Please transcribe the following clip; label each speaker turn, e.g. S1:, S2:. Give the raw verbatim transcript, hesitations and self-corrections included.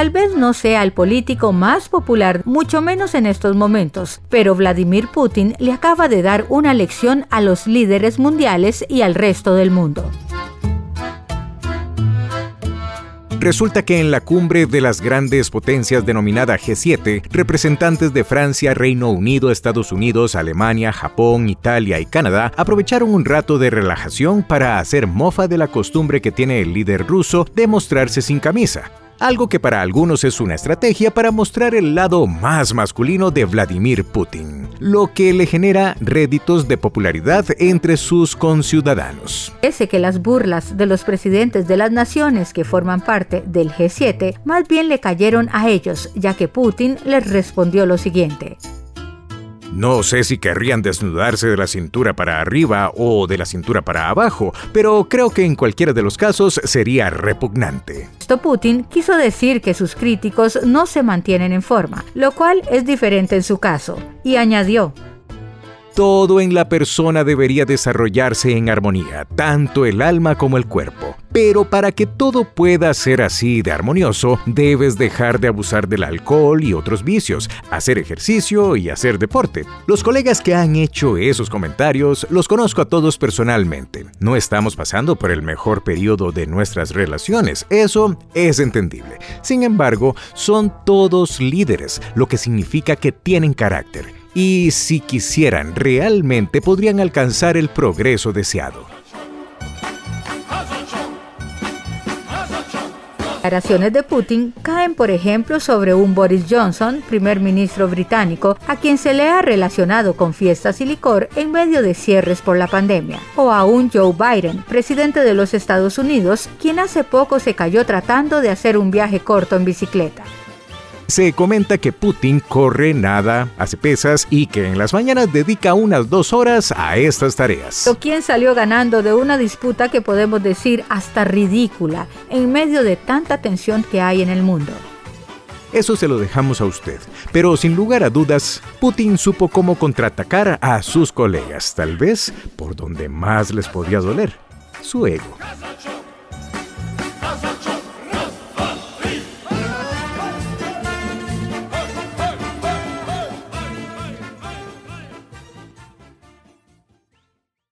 S1: Tal vez no sea el político más popular, mucho menos en estos momentos, pero Vladimir Putin le acaba de dar una lección a los líderes mundiales y al resto del mundo.
S2: Resulta que en la cumbre de las grandes potencias denominada G siete, representantes de Francia, Reino Unido, Estados Unidos, Alemania, Japón, Italia y Canadá aprovecharon un rato de relajación para hacer mofa de la costumbre que tiene el líder ruso de mostrarse sin camisa. Algo que para algunos es una estrategia para mostrar el lado más masculino de Vladimir Putin, lo que le genera réditos de popularidad entre sus conciudadanos.
S1: Parece que las burlas de los presidentes de las naciones que forman parte del G siete más bien le cayeron a ellos, ya que Putin les respondió lo siguiente.
S2: No sé si querrían desnudarse de la cintura para arriba o de la cintura para abajo, pero creo que en cualquiera de los casos sería repugnante.
S1: Esto Putin quiso decir que sus críticos no se mantienen en forma, lo cual es diferente en su caso, y añadió:
S2: todo en la persona debería desarrollarse en armonía, tanto el alma como el cuerpo. Pero para que todo pueda ser así de armonioso, debes dejar de abusar del alcohol y otros vicios, hacer ejercicio y hacer deporte. Los colegas que han hecho esos comentarios los conozco a todos personalmente. No estamos pasando por el mejor periodo de nuestras relaciones, eso es entendible. Sin embargo, son todos líderes, lo que significa que tienen carácter. Y si quisieran realmente podrían alcanzar el progreso deseado.
S1: Declaraciones de Putin caen, por ejemplo, sobre un Boris Johnson, primer ministro británico, a quien se le ha relacionado con fiestas y licor en medio de cierres por la pandemia, o a un Joe Biden, presidente de los Estados Unidos, quien hace poco se cayó tratando de hacer un viaje corto en bicicleta.
S2: Se comenta que Putin corre, nada, hace pesas y que en las mañanas dedica unas dos horas a estas tareas.
S1: Pero ¿quién salió ganando de una disputa que podemos decir hasta ridícula en medio de tanta tensión que hay en el mundo?
S2: Eso se lo dejamos a usted, pero sin lugar a dudas, Putin supo cómo contraatacar a sus colegas, tal vez por donde más les podía doler, su ego.